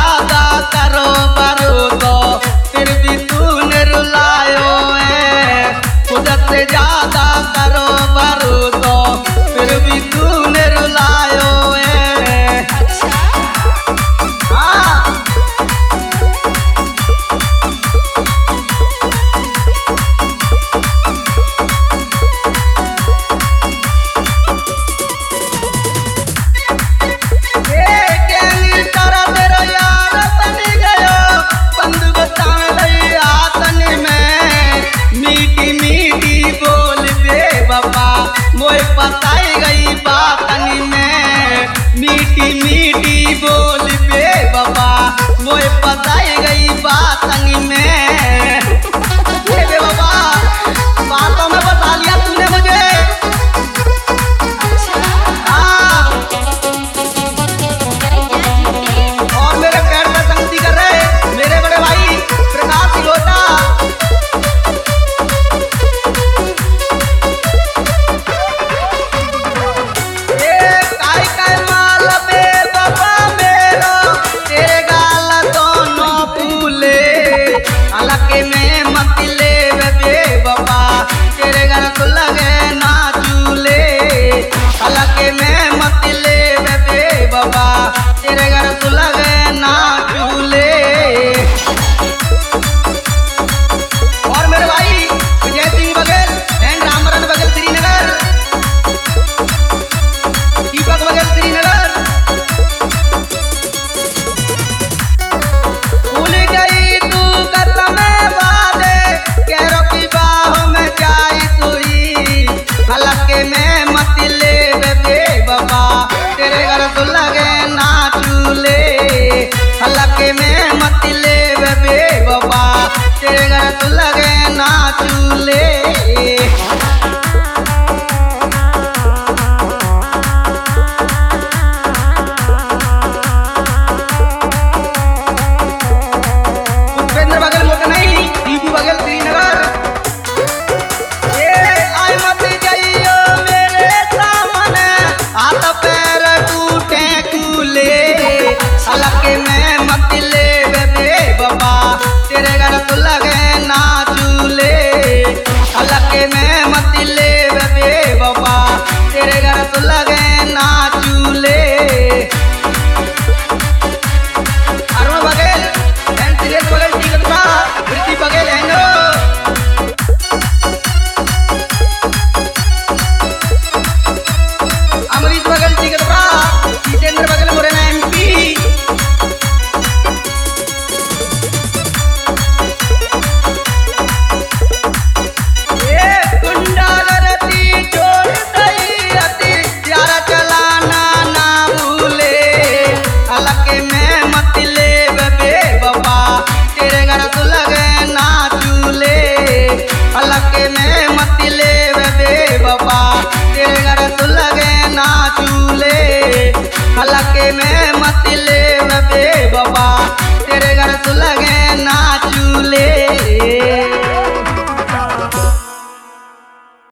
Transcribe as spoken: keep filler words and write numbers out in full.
ज्यादा करो बरो तो फिर भी तूने रुलायो है। खुद से ज्यादा करो बरो तो फिर भी तूने रुलायो है। हाँ मोए पताई गई बातनी में, मीठी मीठी बोल पे बाबा मोए पताई गई बातनी में। ये बे बाबा बातों में बता लिया तूने मुझे। हाँ और मेरे पैर में संगति कर रहे मेरे बड़े भाई प्रकाश सिलोटा। में मत ले बे बाबा तेरे घर तो लगे ना चूल्हे। हलके में मत ले बे बाबा तेरे घर तो लगे ना चूल्हे। और मेरे भाई विजय सिंह बघेल एंड रामरन बघेल श्रीनगर, दीपक बघेल श्रीनगर। भूल गई तू कसम हलके में मत ले बे बाबा तेरे घर तो लगे ना चूल्हे। हलके में मत ले बे बाबा तेरे घर तो लगे ना चूल्हे।